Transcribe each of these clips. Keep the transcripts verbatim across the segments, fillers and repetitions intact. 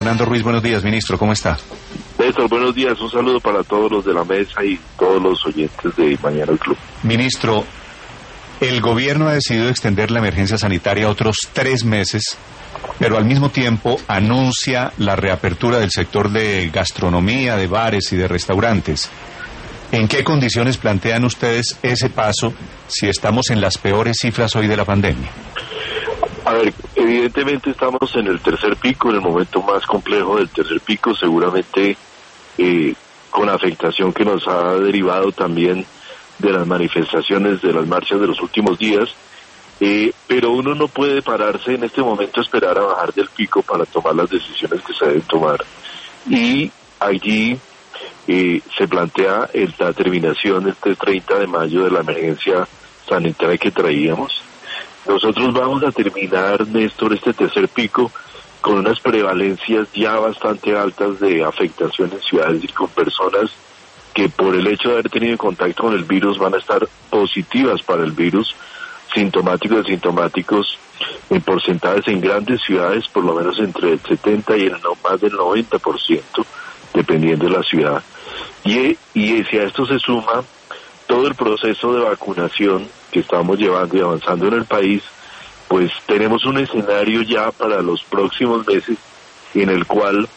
Fernando Ruiz, buenos días, ministro, ¿cómo está? Néstor, buenos días, un saludo para todos los de la mesa y todos los oyentes de Mañana el Club. Ministro, el gobierno ha decidido extender la emergencia sanitaria otros tres meses, pero al mismo tiempo anuncia la reapertura del sector de gastronomía, de bares y de restaurantes. ¿En qué condiciones plantean ustedes ese paso si estamos en las peores cifras hoy de la pandemia? A ver, evidentemente estamos en el tercer pico, en el momento más complejo del tercer pico, seguramente eh, con afectación que nos ha derivado también de las manifestaciones, de las marchas de los últimos días, eh, pero uno no puede pararse en este momento a esperar a bajar del pico para tomar las decisiones que se deben tomar. Y allí eh, se plantea el, la terminación este treinta de mayo de la emergencia sanitaria que traíamos. Nosotros vamos a terminar, Néstor, este tercer pico con unas prevalencias ya bastante altas de afectación en ciudades y con personas que por el hecho de haber tenido contacto con el virus van a estar positivas para el virus, sintomáticos y asintomáticos en porcentajes en grandes ciudades, por lo menos entre el setenta y el no, más del noventa por ciento, dependiendo de la ciudad. Y, y si a esto se suma todo el proceso de vacunación que estamos llevando y avanzando en el país, pues tenemos un escenario ya para los próximos meses en el cual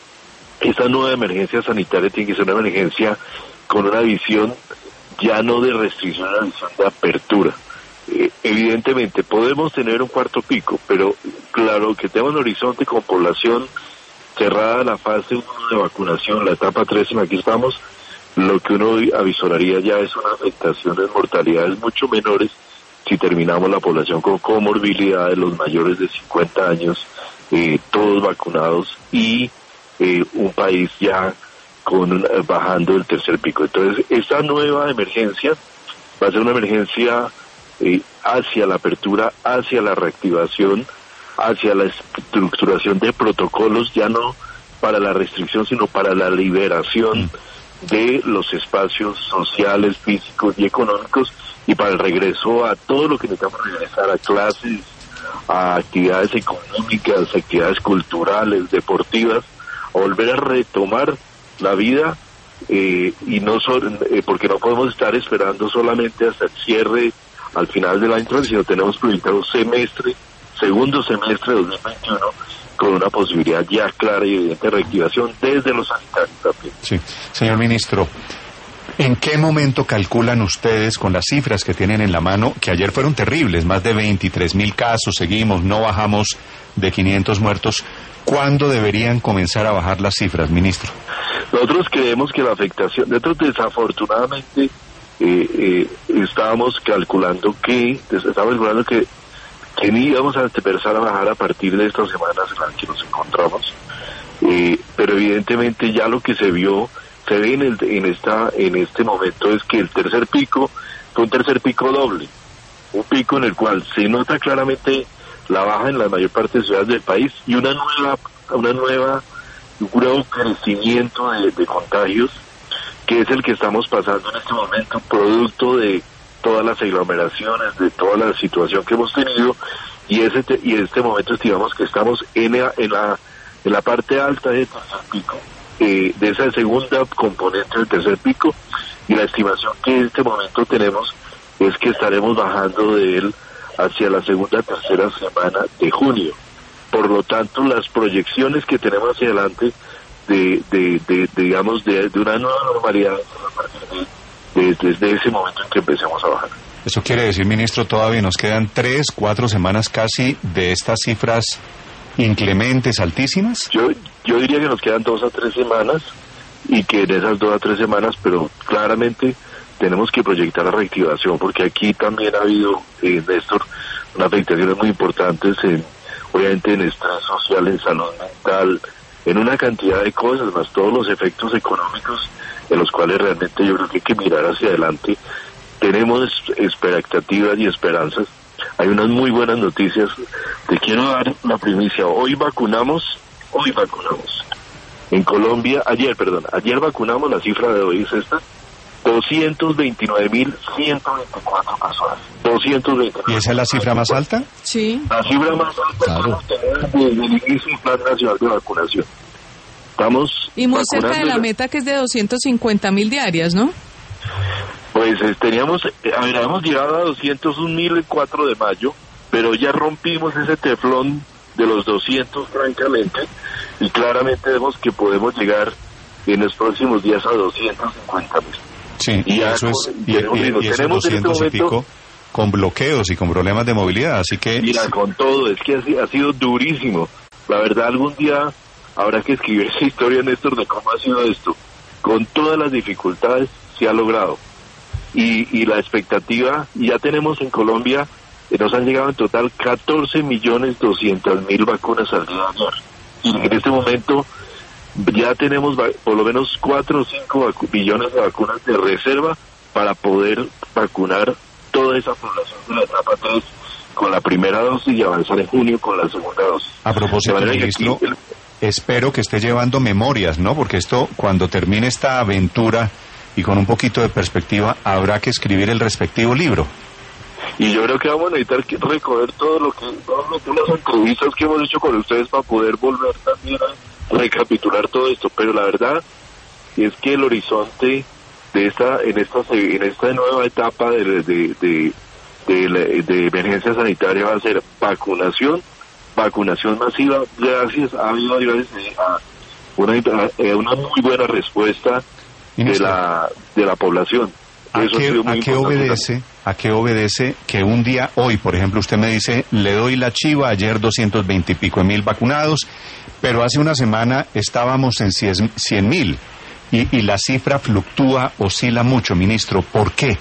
esta nueva emergencia sanitaria tiene que ser una emergencia con una visión ya no de restricción, una visión de apertura. Eh, evidentemente podemos tener un cuarto pico, pero claro que tenemos un horizonte con población cerrada la fase uno de vacunación, la etapa tres en la que estamos. Lo que uno avisoraría ya es una afectación de mortalidades mucho menores si terminamos la población con comorbilidad de los mayores de cincuenta años, eh, todos vacunados y eh, un país ya con eh, bajando el tercer pico. Entonces, esta nueva emergencia va a ser una emergencia eh, hacia la apertura, hacia la reactivación, hacia la estructuración de protocolos, ya no para la restricción, sino para la liberación mm. de los espacios sociales, físicos y económicos, y para el regreso a todo lo que necesitamos regresar, a clases, a actividades económicas, actividades culturales, deportivas, a volver a retomar la vida, eh, y no solo, eh, porque no podemos estar esperando solamente hasta el cierre al final del año, sino tenemos proyectado un semestre, segundo semestre de dos mil veintiuno, con una posibilidad ya clara y evidente de reactivación desde los sanitarios también. Sí, señor ministro, ¿en qué momento calculan ustedes, con las cifras que tienen en la mano, que ayer fueron terribles, más de veintitrés mil casos, seguimos, no bajamos de quinientos muertos, cuándo deberían comenzar a bajar las cifras, ministro? Nosotros creemos que la afectación, nosotros desafortunadamente eh, eh, estábamos calculando que, estábamos calculando que que ni íbamos a empezar a bajar a partir de estas semanas en las que nos encontramos, eh, pero evidentemente ya lo que se vio, se ve en, el, en, esta, en este momento es que el tercer pico fue un tercer pico doble, un pico en el cual se nota claramente la baja en la mayor parte de ciudades del país y una nueva, una nueva, un nuevo crecimiento de, de contagios, que es el que estamos pasando en este momento, producto de todas las aglomeraciones, de toda la situación que hemos tenido, y ese te, y en este momento estimamos que estamos en la, en la, en la parte alta del tercer pico, eh, de esa segunda componente del tercer pico, y la estimación que en este momento tenemos es que estaremos bajando de él hacia la segunda, tercera semana de junio. Por lo tanto, las proyecciones que tenemos hacia adelante de, de, de, de digamos, de, de una nueva normalidad a partir de desde ese momento en que empecemos a bajar. Eso quiere decir, ministro, todavía nos quedan tres, cuatro semanas casi de estas cifras inclementes, altísimas. Yo yo diría que nos quedan dos a tres semanas y que en esas dos a tres semanas, pero claramente tenemos que proyectar la reactivación, porque aquí también ha habido, eh, Néstor, unas afectaciones muy importantes, en, obviamente en estrés social, en salud mental, en una cantidad de cosas, más todos los efectos económicos en los cuales realmente yo creo que hay que mirar hacia adelante. Tenemos expectativas y esperanzas. Hay unas muy buenas noticias. Te quiero dar la primicia. Hoy vacunamos, hoy vacunamos. En Colombia, ayer, perdón, ayer vacunamos, la cifra de hoy es esta, doscientos veintinueve mil ciento veinticuatro personas. doscientos veintinueve. ¿Y esa es la cifra más alta? Sí. La cifra más alta, claro, desde el inicio del Plan Nacional de Vacunación. Estamos y muy cerca de la meta, que es de doscientos cincuenta mil diarias, ¿no? Pues eh, teníamos, eh, habíamos llegado a doscientos un mil el cuatro de mayo, pero ya rompimos ese teflón de los doscientos, francamente, y claramente vemos que podemos llegar en los próximos días a doscientos cincuenta mil. Sí, y, y eso es, y, y, y, y esos doscientos y pico con bloqueos y con problemas de movilidad, así que... Mira, con todo, es que ha, ha sido durísimo. La verdad, algún día habrá que escribir esa historia, Néstor, de cómo ha sido esto. Con todas las dificultades se ha logrado. Y, y la expectativa, ya tenemos en Colombia, eh, nos han llegado en total catorce millones doscientas mil vacunas al día de ayer. Y en este momento ya tenemos por lo menos cuatro o cinco millones de vacunas de reserva para poder vacunar toda esa población de la etapa tres con la primera dosis y avanzar en junio con la segunda dosis. A propósito, ministro, aquí, espero que esté llevando memorias, ¿no? Porque esto, cuando termine esta aventura y con un poquito de perspectiva, habrá que escribir el respectivo libro. Y yo creo que vamos a necesitar que recoger todo lo que, todo lo que las entrevistas que hemos hecho con ustedes para poder volver también a recapitular todo esto. Pero la verdad es que el horizonte de esta, en esta, en esta nueva etapa de, de, de, de, de emergencia sanitaria va a ser vacunación, vacunación masiva. Gracias, ha habido gracias a una, a una muy buena respuesta de la de la población. ¿A Eso qué, ¿a qué obedece? ¿A qué obedece que un día, hoy, por ejemplo, usted me dice, le doy la chiva, ayer doscientos veinte y pico mil vacunados, pero hace una semana estábamos en cien mil y, y la cifra fluctúa, oscila mucho, ministro? ¿Por qué?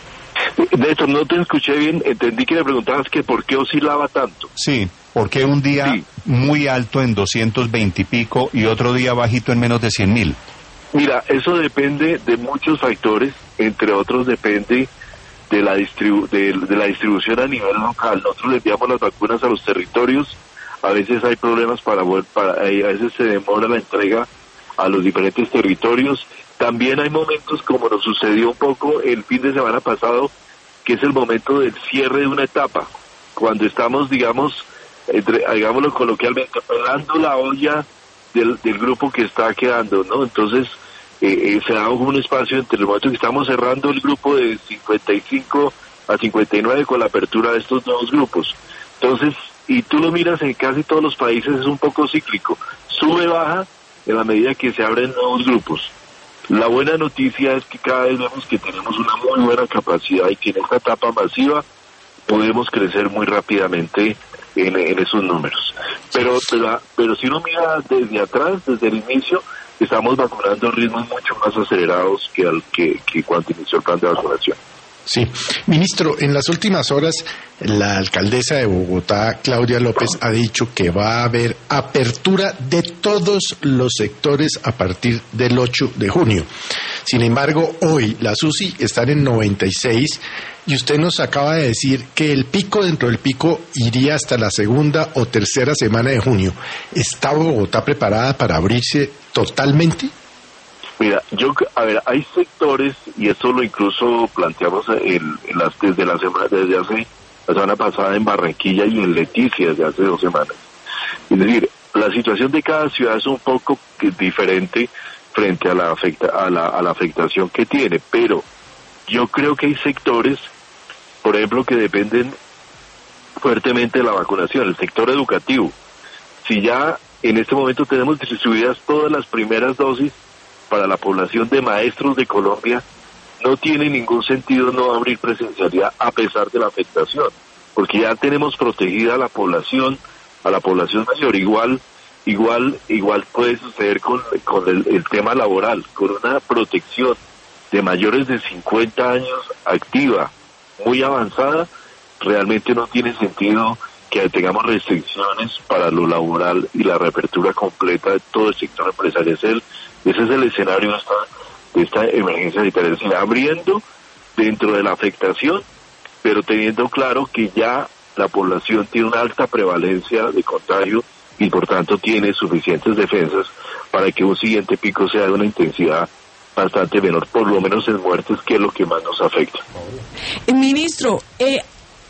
De hecho, no te escuché bien, entendí que me preguntabas que por qué oscilaba tanto. Sí, ¿por qué un día sí. muy alto en doscientos veinte y pico y otro día bajito en menos de cien mil? Mira, eso depende de muchos factores, entre otros depende de la distribu de, de la distribución a nivel local. Nosotros le enviamos las vacunas a los territorios, a veces hay problemas para, para a veces se demora la entrega a los diferentes territorios. También hay momentos, como nos sucedió un poco el fin de semana pasado, que es el momento del cierre de una etapa, cuando estamos, digamos, entre, digámoslo coloquialmente, pelando la olla del, del grupo que está quedando, ¿no? Entonces, eh, eh, se da un espacio entre el momento que estamos cerrando el grupo de cincuenta y cinco a cincuenta y nueve con la apertura de estos nuevos grupos. Entonces, y tú lo miras en casi todos los países, es un poco cíclico. Sube, baja, en la medida que se abren nuevos grupos. La buena noticia es que cada vez vemos que tenemos una muy buena capacidad y que en esta etapa masiva podemos crecer muy rápidamente en, en esos números. Pero, pero, pero si uno mira desde atrás, desde el inicio, estamos vacunando a ritmos mucho más acelerados que, al, que, que cuando inició el plan de vacunación. Sí. Ministro, en las últimas horas la alcaldesa de Bogotá, Claudia López, ha dicho que va a haber apertura de todos los sectores a partir del ocho de junio. Sin embargo, hoy las U C I están en noventa y seis y usted nos acaba de decir que el pico dentro del pico iría hasta la segunda o tercera semana de junio. ¿Está Bogotá preparada para abrirse totalmente? Mira, yo, a ver, hay sectores, y esto lo incluso planteamos en, en las, desde la semana, desde hace, la semana pasada en Barranquilla y en Leticia, desde hace dos semanas. Es decir, la situación de cada ciudad es un poco diferente frente a la, afecta, a la, a la afectación que tiene, pero yo creo que hay sectores, por ejemplo, que dependen fuertemente de la vacunación, el sector educativo. Si ya en este momento tenemos distribuidas todas las primeras dosis para la población de maestros de Colombia, no tiene ningún sentido no abrir presencialidad a pesar de la afectación, porque ya tenemos protegida a la población, a la población mayor. Igual, igual, igual puede suceder con, con el, el tema laboral, con una protección de mayores de cincuenta años activa, muy avanzada. Realmente no tiene sentido que tengamos restricciones para lo laboral y la reapertura completa de todo el sector empresarial. Ese es el escenario de esta, de esta emergencia sanitaria, es decir, abriendo dentro de la afectación, pero teniendo claro que ya la población tiene una alta prevalencia de contagio y por tanto tiene suficientes defensas para que un siguiente pico sea de una intensidad bastante menor, por lo menos en muertes, que es lo que más nos afecta. Ministro, eh,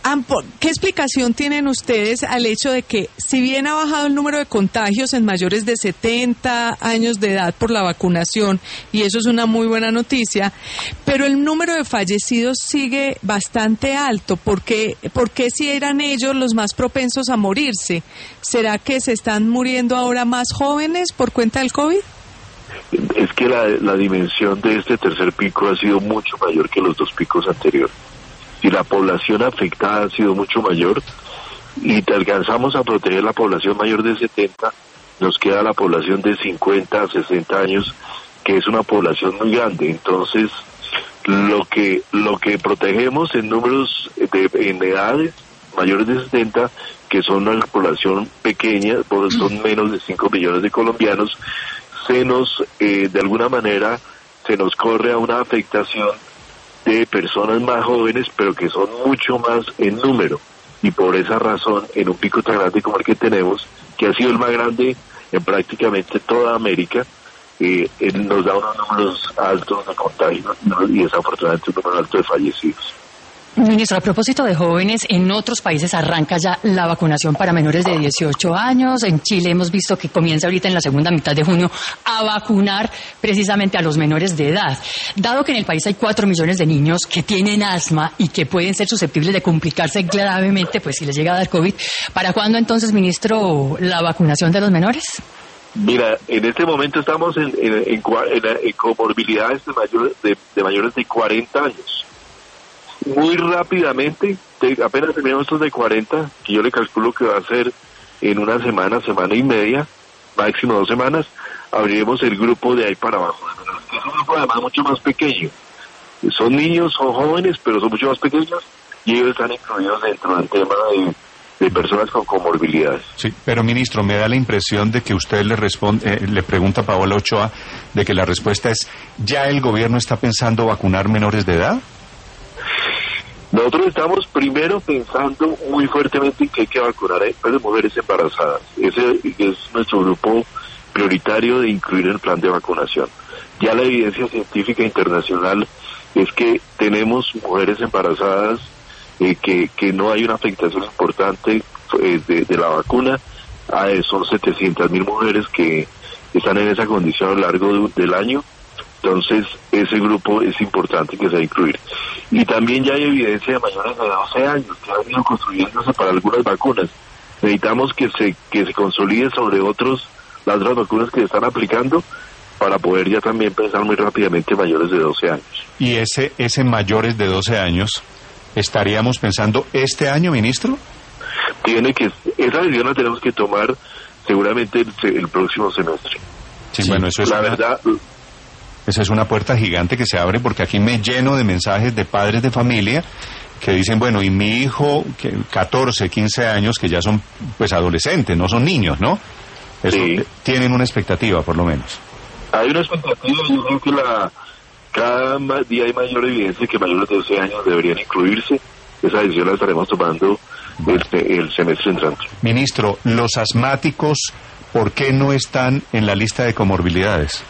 ¿Qué explicación tienen ustedes al hecho de que, si bien ha bajado el número de contagios en mayores de setenta años de edad por la vacunación, y eso es una muy buena noticia, pero el número de fallecidos sigue bastante alto? ¿Por qué, por qué si eran ellos los más propensos a morirse? ¿Será que se están muriendo ahora más jóvenes por cuenta del COVID? Es que la, la dimensión de este tercer pico ha sido mucho mayor que los dos picos anteriores. Y la población afectada ha sido mucho mayor, y te alcanzamos a proteger la población mayor de setenta, nos queda la población de cincuenta a sesenta años, que es una población muy grande. Entonces, lo que lo que protegemos en números de en edades mayores de setenta, que son una población pequeña, son menos de cinco millones de colombianos, se nos, eh, de alguna manera, se nos corre a una afectación de personas más jóvenes, pero que son mucho más en número, y por esa razón, en un pico tan grande como el que tenemos, que ha sido el más grande en prácticamente toda América, eh, nos da unos números altos de contagio y desafortunadamente un número alto de fallecidos. Ministro, a propósito de jóvenes, en otros países arranca ya la vacunación para menores de dieciocho años. En Chile hemos visto que comienza ahorita en la segunda mitad de junio a vacunar precisamente a los menores de edad. Dado que en el país hay cuatro millones de niños que tienen asma y que pueden ser susceptibles de complicarse gravemente, pues si les llega a dar COVID, ¿para cuándo entonces, ministro, la vacunación de los menores? Mira, en este momento estamos en, en, en, en, en comorbilidades de, mayor, de, de mayores de cuarenta años. Muy rápidamente, te, apenas terminamos estos de cuarenta, que yo le calculo que va a ser en una semana, semana y media, máximo dos semanas, abriremos el grupo de ahí para abajo. Es un grupo además mucho más pequeño. Son niños, son jóvenes, pero son mucho más pequeños, y ellos están incluidos dentro del tema de, de personas con comorbilidades. Sí, pero ministro, me da la impresión de que usted le responde, eh, le pregunta a Paola Ochoa, de que la respuesta es, ¿ya el gobierno está pensando vacunar menores de edad? Nosotros estamos primero pensando muy fuertemente en que hay que vacunar a mujeres embarazadas. Ese es nuestro grupo prioritario de incluir en el plan de vacunación. Ya la evidencia científica internacional es que tenemos mujeres embarazadas, eh, que, que no hay una afectación importante eh, de, de la vacuna. Ah, son setecientas mil mujeres que están en esa condición a lo largo de, del año. Entonces, ese grupo es importante que se va a incluir. Y también ya hay evidencia de mayores de doce años que han ido construyéndose para algunas vacunas. Necesitamos que se que se consolide sobre otros las otras vacunas que se están aplicando para poder ya también pensar muy rápidamente mayores de doce años. ¿Y ese ese mayores de doce años estaríamos pensando este año, ministro? Tiene que esa decisión la tenemos que tomar seguramente el, el próximo semestre. Sí, sí, bueno, eso es la una... verdad. Esa es una puerta gigante que se abre, porque aquí me lleno de mensajes de padres de familia que dicen, bueno, y mi hijo, que catorce, quince años, que ya son pues adolescentes, no son niños, ¿no? Eso, sí. Tienen una expectativa, por lo menos. Hay una expectativa, yo creo que la, cada día hay mayor evidencia que mayores de doce años deberían incluirse. Esa decisión la estaremos tomando el, el semestre entrante. Ministro, los asmáticos, ¿por qué no están en la lista de comorbilidades?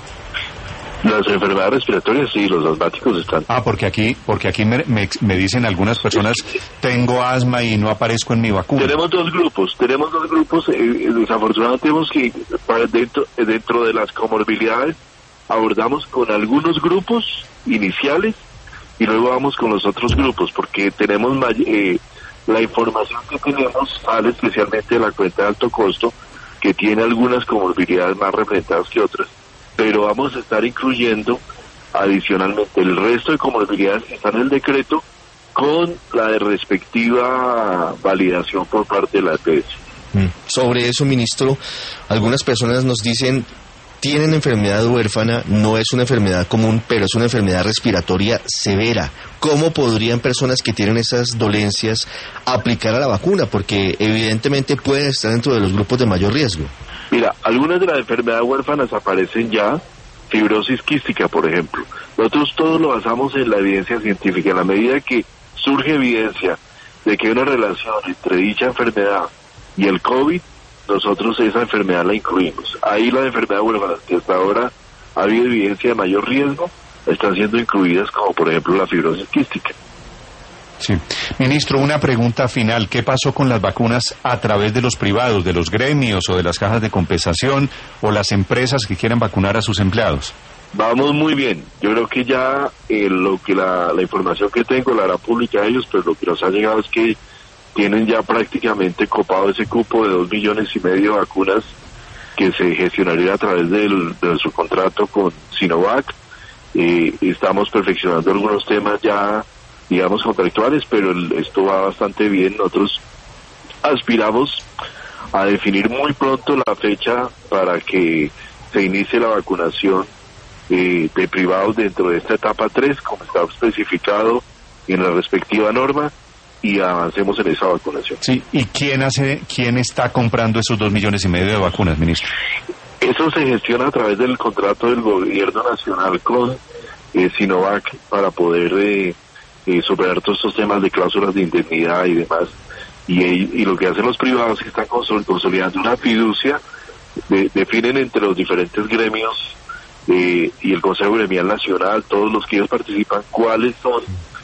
Las enfermedades respiratorias, sí, los asmáticos están. Ah, porque aquí porque aquí me, me, me dicen algunas personas, tengo asma y no aparezco en mi vacuna. Tenemos dos grupos, tenemos dos grupos, eh, desafortunadamente tenemos que, para dentro, dentro de las comorbilidades, abordamos con algunos grupos iniciales y luego vamos con los otros grupos, porque tenemos eh, la información que tenemos sale especialmente de la cuenta de alto costo, que tiene algunas comorbilidades más representadas que otras, pero vamos a estar incluyendo adicionalmente el resto de comorbilidades que están en el decreto con la de respectiva validación por parte de la E P S. Mm. Sobre eso, ministro, algunas personas nos dicen, tienen enfermedad huérfana, no es una enfermedad común, pero es una enfermedad respiratoria severa. ¿Cómo podrían personas que tienen esas dolencias aplicar a la vacuna? Porque evidentemente pueden estar dentro de los grupos de mayor riesgo. Mira, algunas de las enfermedades huérfanas aparecen ya, fibrosis quística, por ejemplo. Nosotros todos lo basamos en la evidencia científica. En la medida que surge evidencia de que hay una relación entre dicha enfermedad y el COVID, nosotros esa enfermedad la incluimos. Ahí las enfermedades huérfanas que hasta ahora ha habido evidencia de mayor riesgo están siendo incluidas, como por ejemplo la fibrosis quística. Sí. Ministro, una pregunta final. ¿Qué pasó con las vacunas a través de los privados, de los gremios o de las cajas de compensación o las empresas que quieran vacunar a sus empleados? Vamos muy bien. Yo creo que ya eh, lo que la, la información que tengo la hará pública a ellos, pero lo que nos ha llegado es que tienen ya prácticamente copado ese cupo de dos millones y medio de vacunas que se gestionaría a través del, de su contrato con Sinovac. Eh, estamos perfeccionando algunos temas ya, digamos, contractuales, pero el, esto va bastante bien. Nosotros aspiramos a definir muy pronto la fecha para que se inicie la vacunación eh, de privados dentro de esta etapa tres, como está especificado en la respectiva norma, y avancemos en esa vacunación. Sí, ¿y quién hace, quién está comprando esos dos millones y medio de vacunas, ministro? Eso se gestiona a través del contrato del gobierno nacional con eh, Sinovac para poder eh, eh, superar todos estos temas de cláusulas de indemnidad y demás. Y, y lo que hacen los privados es que están consolidando una fiducia, de, definen entre los diferentes gremios eh, y el Consejo Gremial Nacional, todos los que ellos participan, cuáles son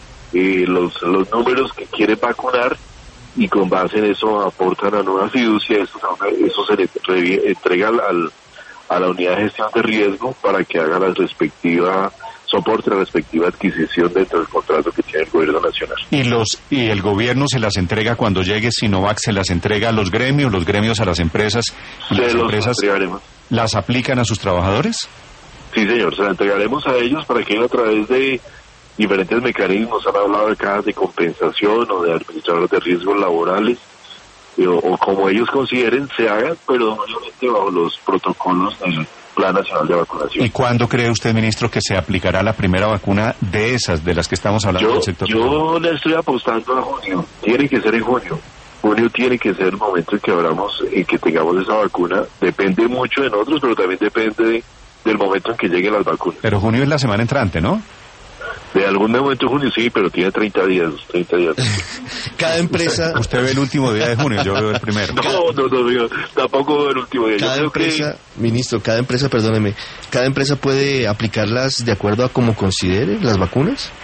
eh, los, los números que quieren vacunar, y con base en eso aportan a nueva fiducia. Eso, eso se le entrega al, a la unidad de gestión de riesgo para que haga la respectiva soporte, la respectiva adquisición dentro del contrato que tiene el gobierno nacional. ¿Y los y el gobierno se las entrega cuando llegue Sinovac, se las entrega a los gremios, los gremios a las empresas, y se las los empresas entregaremos. ¿Las aplican a sus trabajadores? Sí, señor, se las entregaremos a ellos para que ellos, a través de diferentes mecanismos, han hablado de cajas de compensación o de administradores de riesgos laborales, eh, o, o como ellos consideren, se hagan, pero obviamente bajo los protocolos del Plan Nacional de Vacunación. ¿Y cuándo cree usted, ministro, que se aplicará la primera vacuna de esas, de las que estamos hablando yo, del sector? Yo le estoy apostando a junio, tiene que ser en junio. Junio tiene que ser el momento en que abramos, en que tengamos esa vacuna. Depende mucho de nosotros, pero también depende de, del momento en que lleguen las vacunas. Pero junio es la semana entrante, ¿no? De algún momento en junio sí, pero tiene treinta días, treinta días. Cada empresa... Usted ve el último día de junio, yo veo el primero. No, no, no, no, tampoco veo el último día. Cada yo creo empresa, que... ministro, cada empresa, perdóneme, cada empresa puede aplicarlas de acuerdo a como considere las vacunas.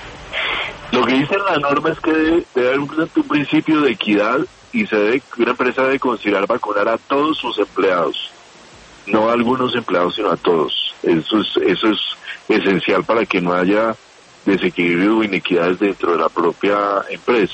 Lo que dice la norma es que debe, debe haber un, un principio de equidad, y se debe, una empresa debe considerar vacunar a todos sus empleados, no a algunos empleados, sino a todos. Eso es, eso es esencial para que no haya desequilibrio o inequidades dentro de la propia empresa.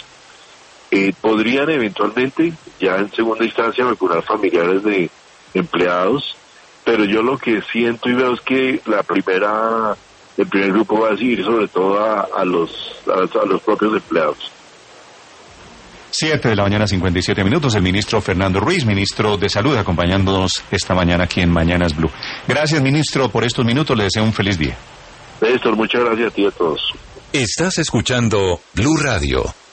Eh, podrían eventualmente, ya en segunda instancia, vacunar familiares de empleados, pero yo lo que siento y veo es que la primera, el primer grupo va a seguir sobre todo a, a los a, a los propios empleados. Siete de la mañana, cincuenta y siete minutos. El ministro Fernando Ruiz, ministro de Salud, acompañándonos esta mañana aquí en Mañanas Blue. Gracias, ministro, por estos minutos. Le deseo un feliz día. Néstor, muchas gracias a ti y a todos. Estás escuchando Blue Radio.